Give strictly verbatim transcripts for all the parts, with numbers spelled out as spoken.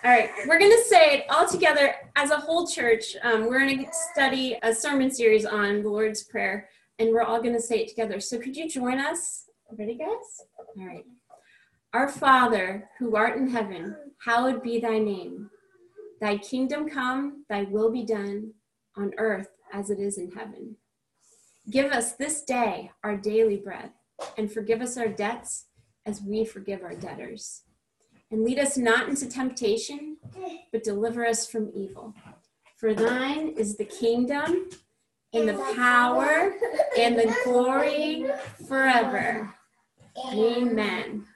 All right, we're going to say it all together as a whole church. Um, we're going to study a sermon series on the Lord's Prayer, and we're all going to say it together. So could you join us? Ready, guys? All right. Our Father, who art in heaven, hallowed be thy name. Thy kingdom come, thy will be done, on earth as it is in heaven. Give us this day our daily bread, and forgive us our debts as we forgive our debtors. And lead us not into temptation, but deliver us from evil. For thine is the kingdom, and the power, and the glory forever. Amen.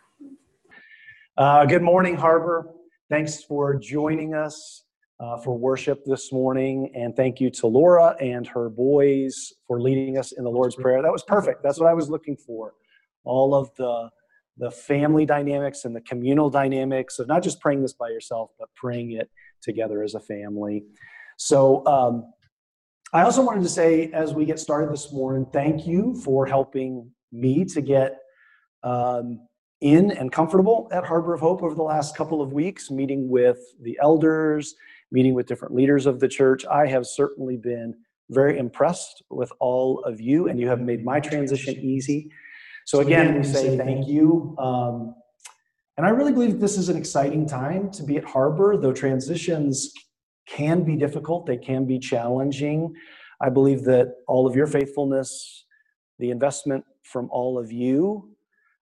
Uh, good morning, Harbor. Thanks for joining us uh, for worship this morning. And thank you to Laura and her boys for leading us in the Lord's Prayer. That was perfect. That's what I was looking for. All of the the family dynamics and the communal dynamics of not just praying this by yourself, but praying it together as a family. So um, I also wanted to say, as we get started this morning, thank you for helping me to get um, in and comfortable at Harbor of Hope over the last couple of weeks, meeting with the elders, meeting with different leaders of the church. I have certainly been very impressed with all of you, and you have made my transition easy. So again, we say thank you. Um, and I really believe this is an exciting time to be at Harbor, though transitions can be difficult, they can be challenging. I believe that all of your faithfulness, the investment from all of you,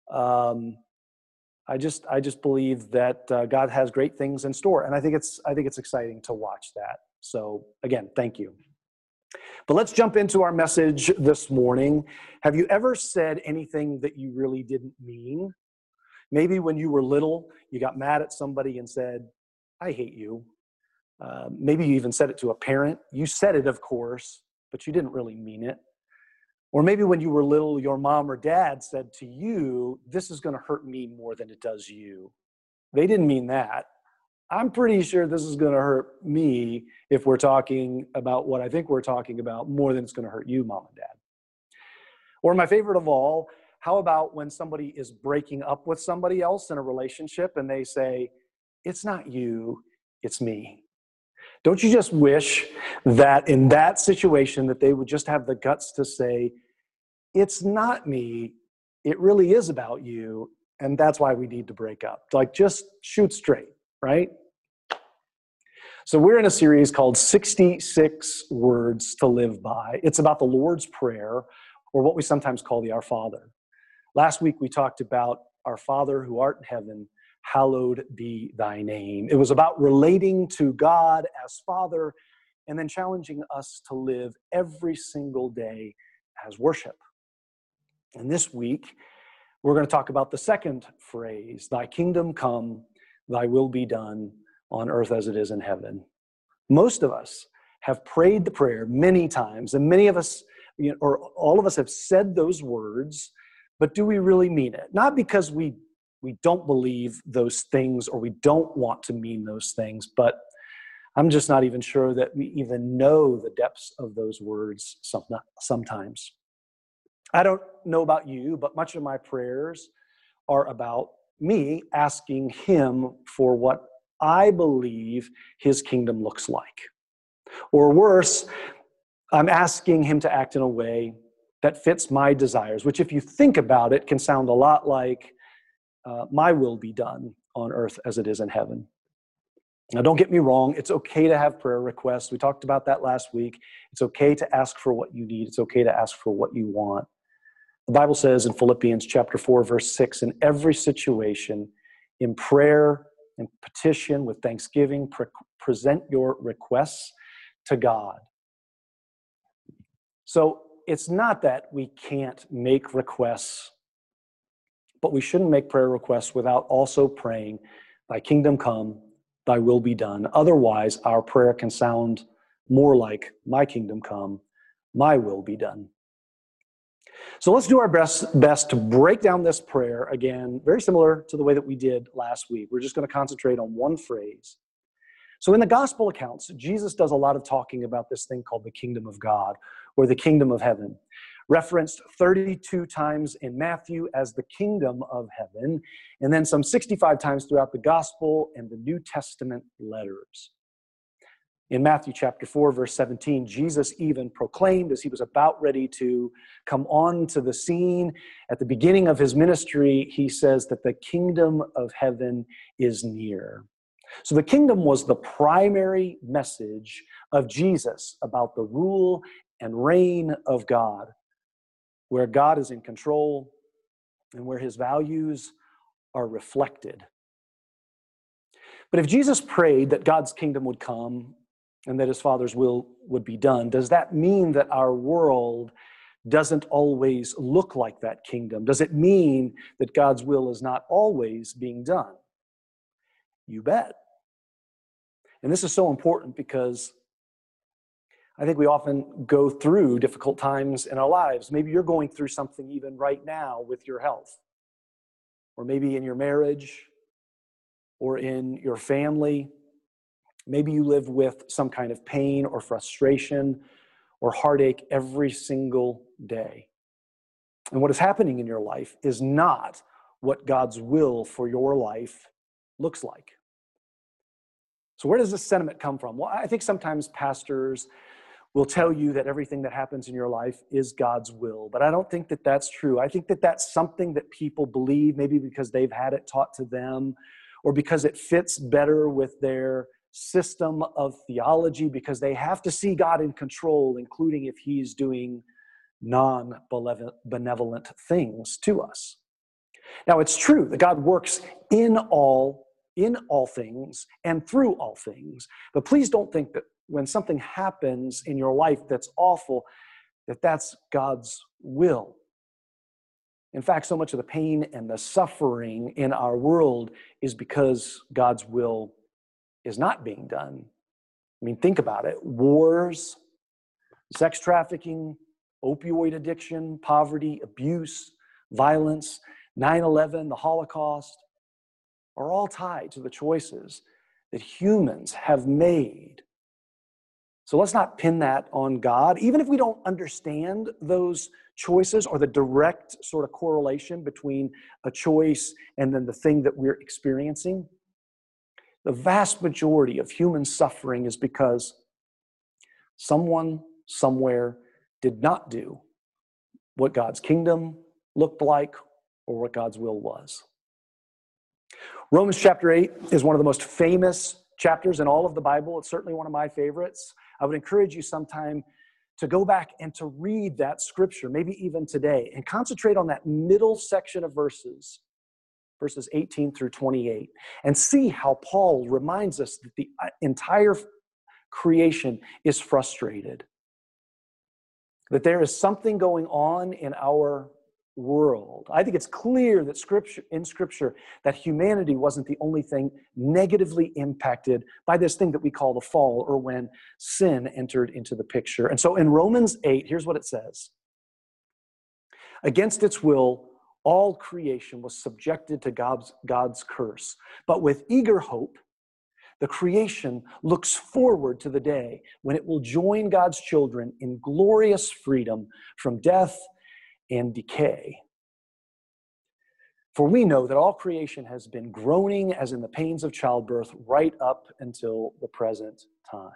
um, I just I just believe that uh, God has great things in store, and I think it's I think it's exciting to watch that. So again, thank you. But let's jump into our message this morning. Have you ever said anything that you really didn't mean? Maybe when you were little, you got mad at somebody and said, "I hate you." Uh, maybe you even said it to a parent. You said it, of course, but you didn't really mean it. Or maybe when you were little, your mom or dad said to you, "This is going to hurt me more than it does you." They didn't mean that. I'm pretty sure this is going to hurt me if we're talking about what I think we're talking about more than it's going to hurt you, mom and dad. Or my favorite of all, how about when somebody is breaking up with somebody else in a relationship and they say, "It's not you, it's me." Don't you just wish that in that situation that they would just have the guts to say, "It's not me, it really is about you, and that's why we need to break up." Like, just shoot straight, right? So we're in a series called sixty-six Words to Live By. It's about the Lord's Prayer, or what we sometimes call the Our Father. Last week we talked about Our Father who art in heaven, hallowed be thy name. It was about relating to God as Father and then challenging us to live every single day as worship. And this week, we're going to talk about the second phrase, thy kingdom come, thy will be done on earth as it is in heaven. Most of us have prayed the prayer many times, and many of us, you know, or all of us have said those words, but do we really mean it? Not because we we don't believe those things or we don't want to mean those things, but I'm just not even sure that we even know the depths of those words sometimes. I don't know about you, but much of my prayers are about me asking him for what I believe his kingdom looks like. Or worse, I'm asking him to act in a way that fits my desires, which if you think about it can sound a lot like uh, my will be done on earth as it is in heaven. Now, don't get me wrong. It's okay to have prayer requests. We talked about that last week. It's okay to ask for what you need. It's okay to ask for what you want. The Bible says in Philippians chapter four, verse six, in every situation, in prayer and petition with thanksgiving, pre- present your requests to God. So it's not that we can't make requests, but we shouldn't make prayer requests without also praying, thy kingdom come, thy will be done. Otherwise, our prayer can sound more like, my kingdom come, my will be done. So let's do our best, best to break down this prayer again, very similar to the way that we did last week. We're just going to concentrate on one phrase. So in the gospel accounts, Jesus does a lot of talking about this thing called the kingdom of God or the kingdom of heaven. referenced thirty-two times in Matthew as the kingdom of heaven, and then some sixty-five times throughout the gospel and the New Testament letters. In Matthew chapter four, verse seventeen, Jesus even proclaimed as he was about ready to come on to the scene at the beginning of his ministry, he says that the kingdom of heaven is near. So the kingdom was the primary message of Jesus about the rule and reign of God, where God is in control and where his values are reflected. But if Jesus prayed that God's kingdom would come and that his Father's will would be done, does that mean that our world doesn't always look like that kingdom? Does it mean that God's will is not always being done? You bet. And this is so important because I think we often go through difficult times in our lives. Maybe you're going through something even right now with your health, or maybe in your marriage, or in your family. Maybe you live with some kind of pain or frustration or heartache every single day. And what is happening in your life is not what God's will for your life looks like. So where does this sentiment come from? Well, I think sometimes pastors will tell you that everything that happens in your life is God's will, but I don't think that that's true. I think that that's something that people believe, maybe because they've had it taught to them, or because it fits better with their system of theology, because they have to see God in control, including if he's doing non-benevolent things to us. Now, it's true that God works in all, in all things and through all things, but please don't think that when something happens in your life that's awful, that that's God's will. In fact, so much of the pain and the suffering in our world is because God's will is not being done. I mean, think about it. Wars, sex trafficking, opioid addiction, poverty, abuse, violence, nine eleven, the Holocaust, are all tied to the choices that humans have made. So let's not pin that on God. Even if we don't understand those choices or the direct sort of correlation between a choice and then the thing that we're experiencing, the vast majority of human suffering is because someone somewhere did not do what God's kingdom looked like or what God's will was. Romans chapter eight is one of the most famous chapters in all of the Bible. It's certainly one of my favorites. I would encourage you sometime to go back and to read that scripture, maybe even today, and concentrate on that middle section of verses, verses eighteen through twenty-eight, and see how Paul reminds us that the entire creation is frustrated, that there is something going on in our world. I think it's clear that scripture in scripture that humanity wasn't the only thing negatively impacted by this thing that we call the fall, or when sin entered into the picture. And so in Romans eight, here's what it says. Against its will, all creation was subjected to God's, God's curse. But with eager hope, the creation looks forward to the day when it will join God's children in glorious freedom from death and decay. For we know that all creation has been groaning as in the pains of childbirth right up until the present time.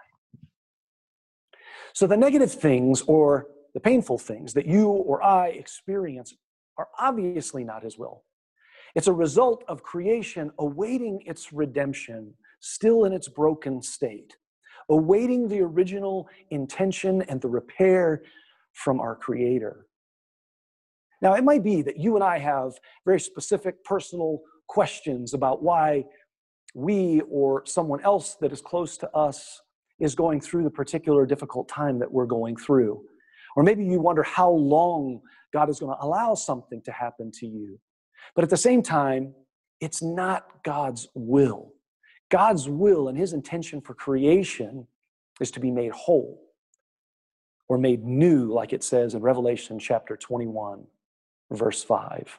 So the negative things or the painful things that you or I experience are obviously not his will. It's a result of creation awaiting its redemption, still in its broken state, awaiting the original intention and the repair from our Creator. Now, it might be that you and I have very specific personal questions about why we or someone else that is close to us is going through the particular difficult time that we're going through. Or maybe you wonder how long God is going to allow something to happen to you. But at the same time, it's not God's will. God's will and his intention for creation is to be made whole or made new, like it says in Revelation chapter twenty-one. Verse five.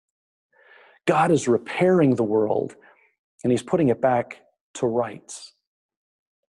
God is repairing the world and he's putting it back to rights.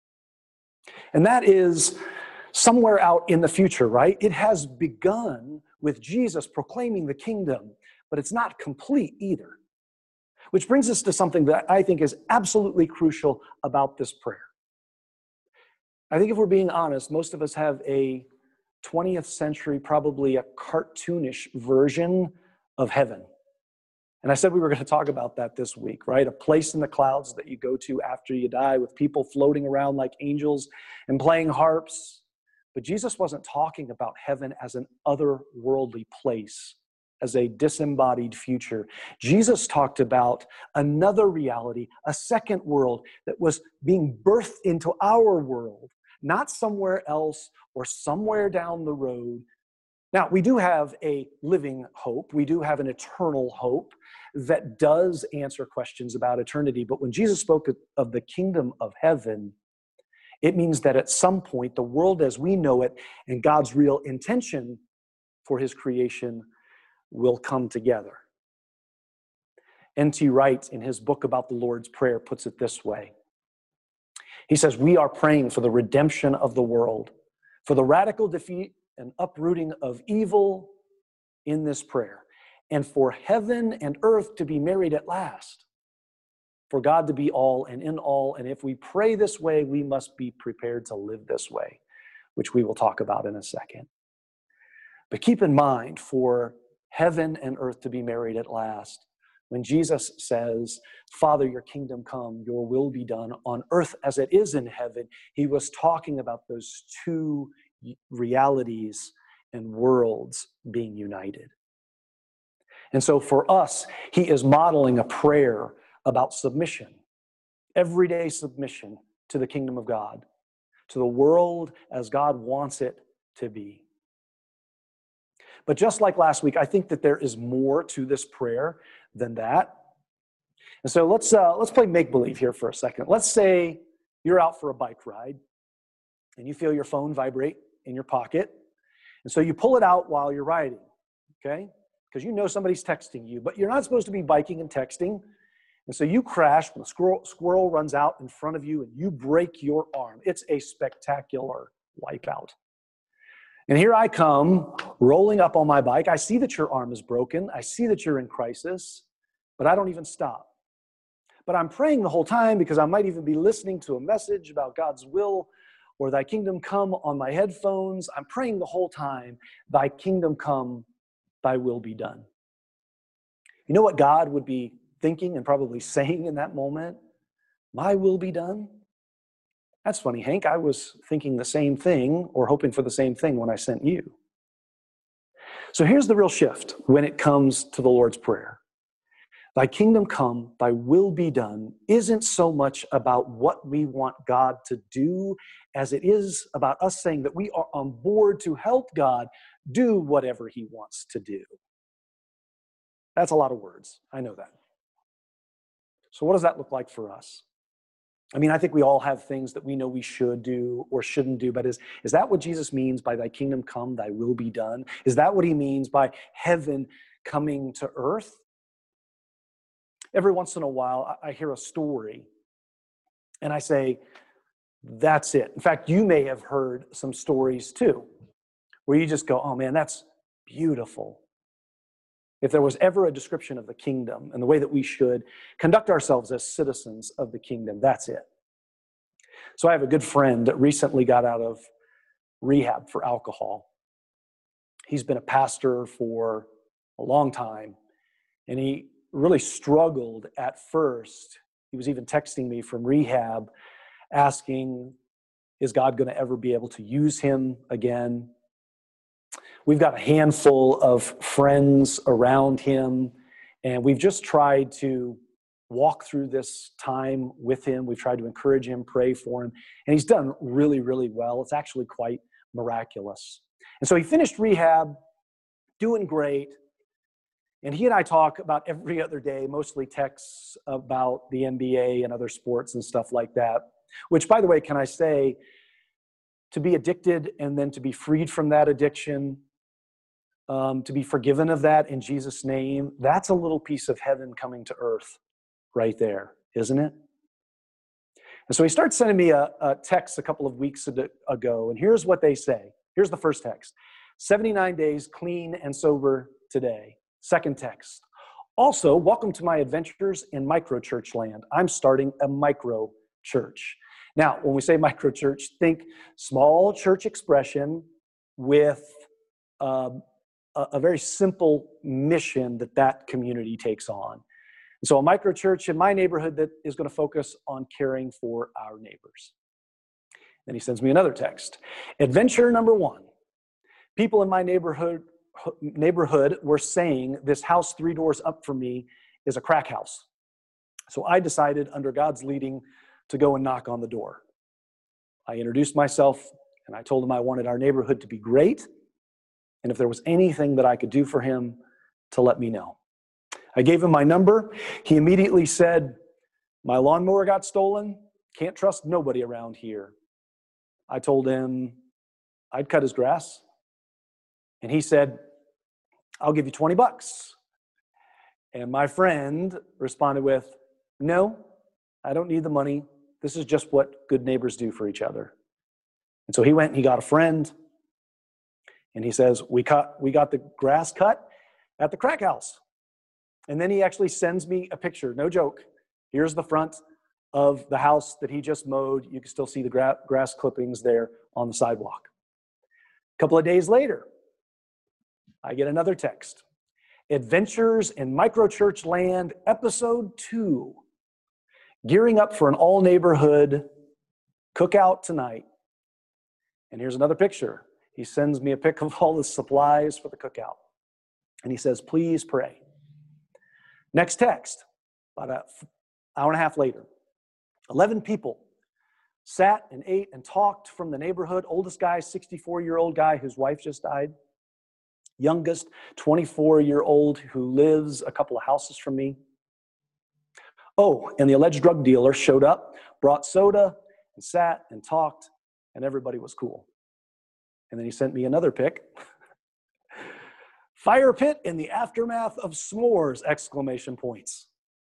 And that is somewhere out in the future, right? It has begun with Jesus proclaiming the kingdom, but it's not complete either. Which brings us to something that I think is absolutely crucial about this prayer. I think if we're being honest, most of us have a twentieth century, probably a cartoonish version of heaven. And I said we were going to talk about that this week, right? A place in the clouds that you go to after you die with people floating around like angels and playing harps. But Jesus wasn't talking about heaven as an otherworldly place, as a disembodied future. Jesus talked about another reality, a second world that was being birthed into our world, not somewhere else or somewhere down the road. Now, we do have a living hope. We do have an eternal hope that does answer questions about eternity. But when Jesus spoke of the kingdom of heaven, it means that at some point, the world as we know it and God's real intention for his creation will come together. N T Wright, in his book about the Lord's Prayer, puts it this way. He says, we are praying for the redemption of the world, for the radical defeat and uprooting of evil in this prayer, and for heaven and earth to be married at last, for God to be all and in all. And if we pray this way, we must be prepared to live this way, which we will talk about in a second. But keep in mind, for heaven and earth to be married at last, when Jesus says, Father, your kingdom come, your will be done on earth as it is in heaven, he was talking about those two realities and worlds being united. And so for us, he is modeling a prayer about submission, everyday submission to the kingdom of God, to the world as God wants it to be. But just like last week, I think that there is more to this prayer than that. And so let's uh, let's play make-believe here for a second. Let's say you're out for a bike ride and you feel your phone vibrate in your pocket. And so you pull it out while you're riding, okay? Because you know somebody's texting you, but you're not supposed to be biking and texting. And so you crash when a squirrel, squirrel runs out in front of you and you break your arm. It's a spectacular wipeout. And here I come, rolling up on my bike. I see that your arm is broken. I see that you're in crisis, but I don't even stop. But I'm praying the whole time because I might even be listening to a message about God's will or thy kingdom come on my headphones. I'm praying the whole time, thy kingdom come, thy will be done. You know what God would be thinking and probably saying in that moment? My will be done. That's funny, Hank. I was thinking the same thing or hoping for the same thing when I sent you. So here's the real shift when it comes to the Lord's Prayer. Thy kingdom come, thy will be done isn't so much about what we want God to do as it is about us saying that we are on board to help God do whatever he wants to do. That's a lot of words. I know that. So what does that look like for us? I mean, I think we all have things that we know we should do or shouldn't do, but is, is that what Jesus means by thy kingdom come, thy will be done? Is that what he means by heaven coming to earth? Every once in a while, I hear a story and I say, that's it. In fact, you may have heard some stories too, where you just go, oh man, that's beautiful. If there was ever a description of the kingdom and the way that we should conduct ourselves as citizens of the kingdom, that's it. So I have a good friend that recently got out of rehab for alcohol. He's been a pastor for a long time, and he really struggled at first. He was even texting me from rehab asking, is God going to ever be able to use him again? We've got a handful of friends around him, and we've just tried to walk through this time with him. We've tried to encourage him, pray for him, and he's done really, really well. It's actually quite miraculous. And so he finished rehab, doing great, and he and I talk about every other day, mostly texts about the N B A and other sports and stuff like that, which, by the way, can I say, to be addicted and then to be freed from that addiction, Um, to be forgiven of that in Jesus' name, that's a little piece of heaven coming to earth right there, isn't it? And so he starts sending me a, a text a couple of weeks ago, and here's what they say. Here's the first text. seventy-nine days clean and sober today. Second text. Also, welcome to my adventures in micro church land. I'm starting a micro church. Now, when we say micro church, think small church expression with um, a, a very simple mission that that community takes on. And so a micro church in my neighborhood that is going to focus on caring for our neighbors. Then he sends me another text. Adventure number one. People in my neighborhood neighborhood were saying this house three doors up from me is a crack house. So I decided, under God's leading, to go and knock on the door. I introduced myself, and I told him I wanted our neighborhood to be great, and if there was anything that I could do for him, to let me know. I gave him my number. He immediately said, my lawnmower got stolen. Can't trust nobody around here. I told him I'd cut his grass. And he said, I'll give you twenty bucks. And my friend responded with, no, I don't need the money. This is just what good neighbors do for each other. And so he went and he got a friend. And he says, we cut, we got the grass cut at the crack house. And then he actually sends me a picture, no joke. Here's the front of the house that he just mowed. You can still see the gra- grass clippings there on the sidewalk. A couple of days later, I get another text. Adventures in Microchurch Land, episode two. Gearing up for an all-neighborhood cookout tonight. And here's another picture. He sends me a pic of all the supplies for the cookout. And he says, please pray. Next text, about an hour and a half later. eleven people sat and ate and talked from the neighborhood. Oldest guy, sixty-four-year-old guy whose wife just died. Youngest, twenty-four-year-old who lives a couple of houses from me. Oh, and the alleged drug dealer showed up, brought soda, and sat and talked, and everybody was cool. And then he sent me another pic. Fire pit in the aftermath of s'mores, exclamation points.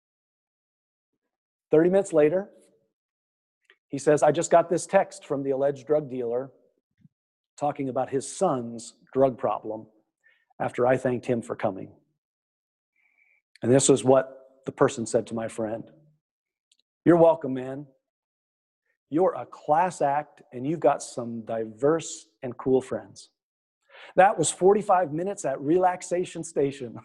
thirty minutes later, he says, I just got this text from the alleged drug dealer talking about his son's drug problem after I thanked him for coming. And this is what the person said to my friend. You're welcome, man. You're a class act, and you've got some diverse and cool friends. That was forty-five minutes at Relaxation Station.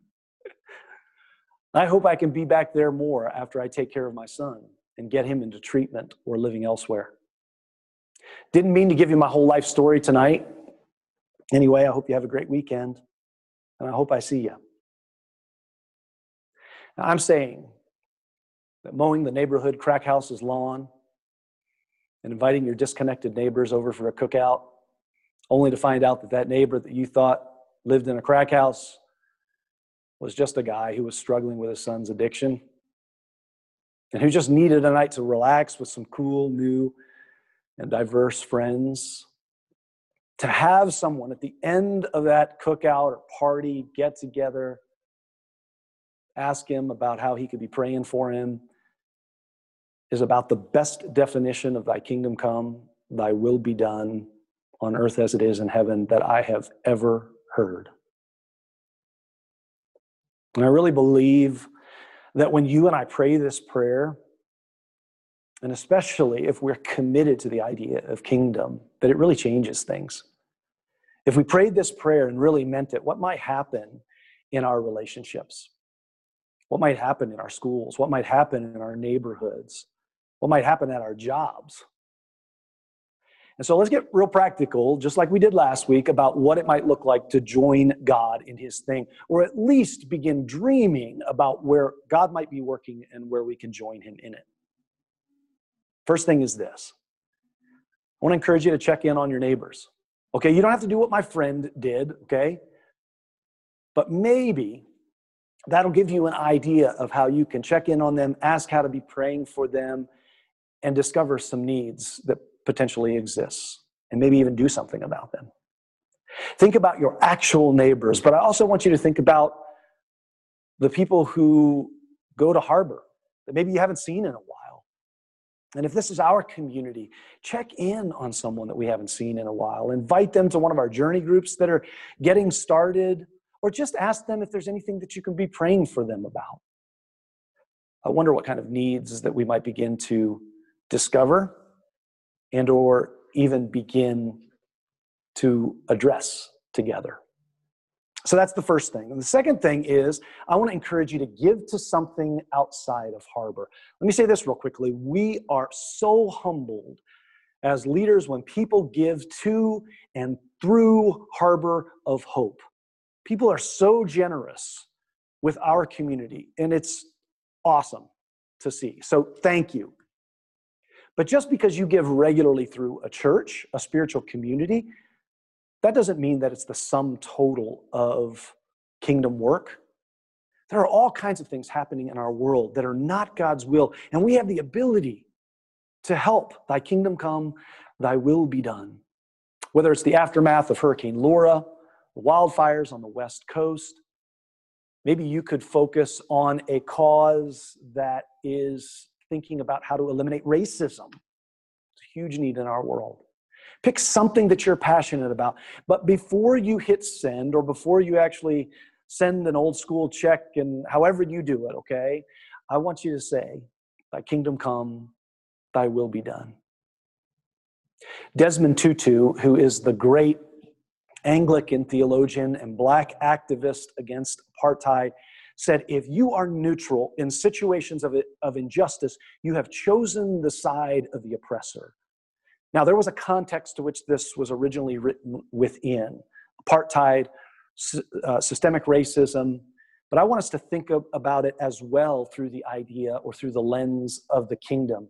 I hope I can be back there more after I take care of my son and get him into treatment or living elsewhere. Didn't mean to give you my whole life story tonight. Anyway, I hope you have a great weekend, and I hope I see you. Now, I'm saying that mowing the neighborhood crack house's lawn and inviting your disconnected neighbors over for a cookout, only to find out that that neighbor that you thought lived in a crack house was just a guy who was struggling with his son's addiction and who just needed a night to relax with some cool, new, and diverse friends. To have someone at the end of that cookout or party get together, ask him about how he could be praying for him, is about the best definition of thy kingdom come, thy will be done on earth as it is in heaven that I have ever heard. And I really believe that when you and I pray this prayer, and especially if we're committed to the idea of kingdom, that it really changes things. If we prayed this prayer and really meant it, what might happen in our relationships? What might happen in our schools? What might happen in our neighborhoods? What might happen at our jobs? And so let's get real practical, just like we did last week, about what it might look like to join God in his thing, or at least begin dreaming about where God might be working and where we can join him in it. First thing is this. I want to encourage you to check in on your neighbors. Okay, you don't have to do what my friend did, okay? But maybe that'll give you an idea of how you can check in on them, ask how to be praying for them, and discover some needs that potentially exists, and maybe even do something about them. Think about your actual neighbors, but I also want you to think about the people who go to Harbor that maybe you haven't seen in a while. And if this is our community, check in on someone that we haven't seen in a while. Invite them to one of our journey groups that are getting started, or just ask them if there's anything that you can be praying for them about. I wonder what kind of needs that we might begin to discover and or even begin to address together. So that's the first thing. And the second thing is, I want to encourage you to give to something outside of Harbor. Let me say this real quickly. We are so humbled as leaders when people give to and through Harbor of Hope. People are so generous with our community, and it's awesome to see. So thank you. But just because you give regularly through a church, a spiritual community, that doesn't mean that it's the sum total of kingdom work. There are all kinds of things happening in our world that are not God's will, and we have the ability to help. Thy kingdom come, thy will be done. Whether it's the aftermath of Hurricane Laura, the wildfires on the West Coast, maybe you could focus on a cause that is thinking about how to eliminate racism. It's a huge need in our world. Pick something that you're passionate about. But before you hit send, or before you actually send an old school check, and however you do it, okay, I want you to say, thy kingdom come, thy will be done. Desmond Tutu, who is the great Anglican theologian and black activist against apartheid, said, if you are neutral in situations of, of injustice, you have chosen the side of the oppressor. Now, there was a context to which this was originally written within. Apartheid, uh, systemic racism. But I want us to think of, about it as well through the idea or through the lens of the kingdom.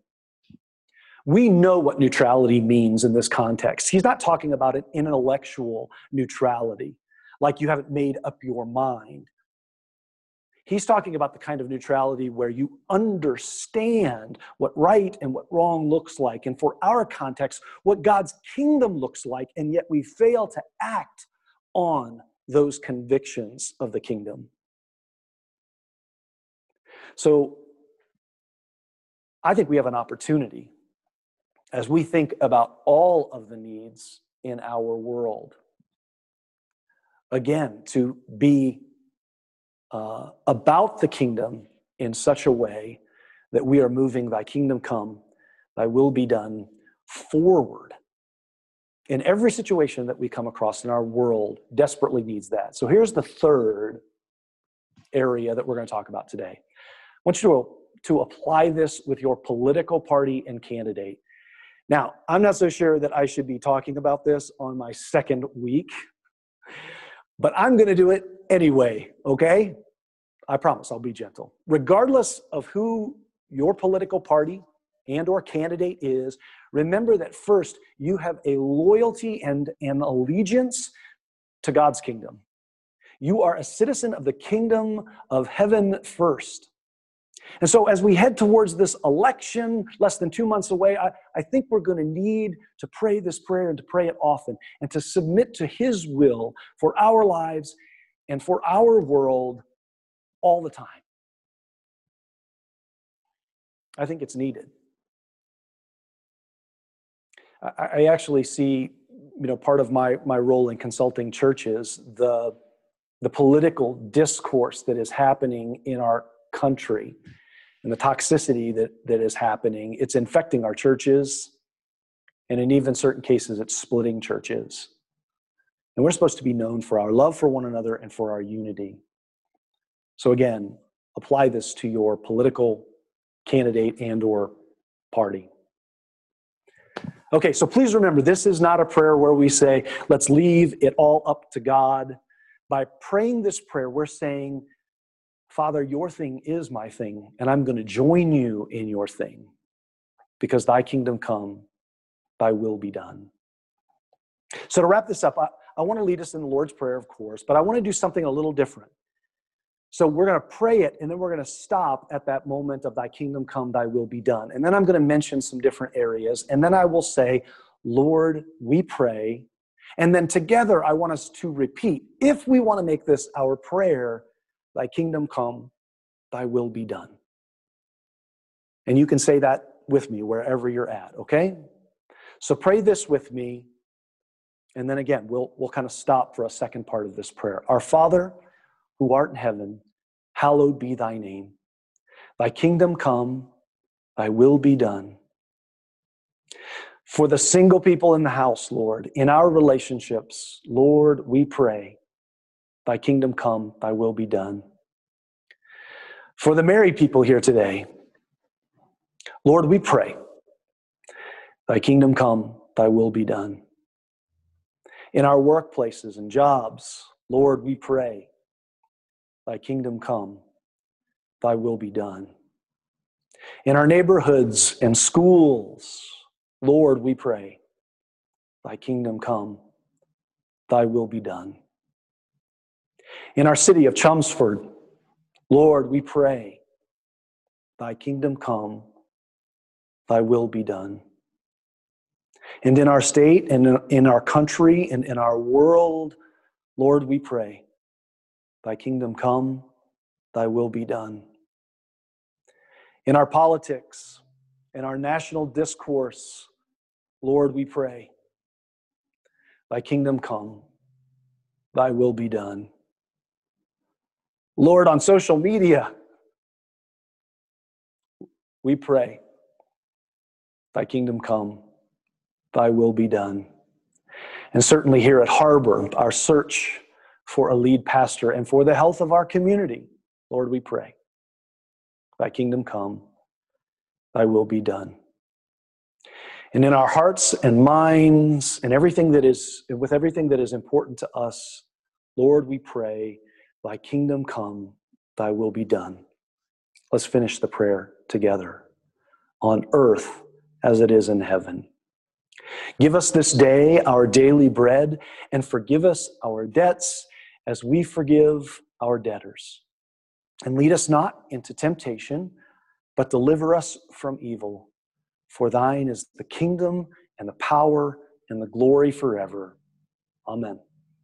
We know what neutrality means in this context. He's not talking about an intellectual neutrality, like you haven't made up your mind. He's talking about the kind of neutrality where you understand what right and what wrong looks like, and for our context, what God's kingdom looks like, and yet we fail to act on those convictions of the kingdom. So I think we have an opportunity as we think about all of the needs in our world, again, to be Uh, about the kingdom in such a way that we are moving thy kingdom come, thy will be done forward. In every situation that we come across in our world desperately needs that. So here's the third area that we're going to talk about today. I want you to, to apply this with your political party and candidate. Now, I'm not so sure that I should be talking about this on my second week, but I'm going to do it anyway, okay? I promise I'll be gentle. Regardless of who your political party and or candidate is, remember that first, you have a loyalty and an allegiance to God's kingdom. You are a citizen of the kingdom of heaven first. And so as we head towards this election, less than two months away, I, I think we're going to need to pray this prayer and to pray it often and to submit to his will for our lives and for our world all the time. I think it's needed. I, I actually see, you know, part of my, my role in consulting churches, the, the political discourse that is happening in our country and the toxicity that, that is happening. It's infecting our churches, and in even certain cases, it's splitting churches. And we're supposed to be known for our love for one another and for our unity. So again, apply this to your political candidate and or party. Okay, so please remember, this is not a prayer where we say, let's leave it all up to God. By praying this prayer, we're saying, Father, your thing is my thing, and I'm going to join you in your thing, because thy kingdom come, thy will be done. So to wrap this up, I, I want to lead us in the Lord's Prayer, of course, but I want to do something a little different. So we're going to pray it, and then we're going to stop at that moment of thy kingdom come, thy will be done. And then I'm going to mention some different areas, and then I will say, Lord, we pray. And then together, I want us to repeat, if we want to make this our prayer, thy kingdom come, thy will be done. And you can say that with me wherever you're at, okay? So pray this with me, and then again, we'll, we'll kind of stop for a second part of this prayer. Our Father, who art in heaven, hallowed be thy name. Thy kingdom come, thy will be done. For the single people in the house, Lord, in our relationships, Lord, we pray, thy kingdom come, thy will be done. For the married people here today, Lord, we pray, thy kingdom come, thy will be done. In our workplaces and jobs, Lord, we pray, thy kingdom come, thy will be done. In our neighborhoods and schools, Lord, we pray, thy kingdom come, thy will be done. In our city of Chelmsford, Lord, we pray, thy kingdom come, thy will be done. And in our state and in our country and in our world, Lord, we pray, thy kingdom come, thy will be done. In our politics, in our national discourse, Lord, we pray, thy kingdom come, thy will be done. Lord, on social media, we pray, thy kingdom come, thy will be done. And certainly here at Harbor, our search for a lead pastor and for the health of our community, Lord, we pray, thy kingdom come, thy will be done. And in our hearts and minds and everything that is, with everything that is important to us, Lord, we pray, thy kingdom come, thy will be done. Let's finish the prayer together. On earth as it is in heaven. Give us this day our daily bread, and forgive us our debts as we forgive our debtors. And lead us not into temptation, but deliver us from evil. For thine is the kingdom and the power and the glory forever. Amen.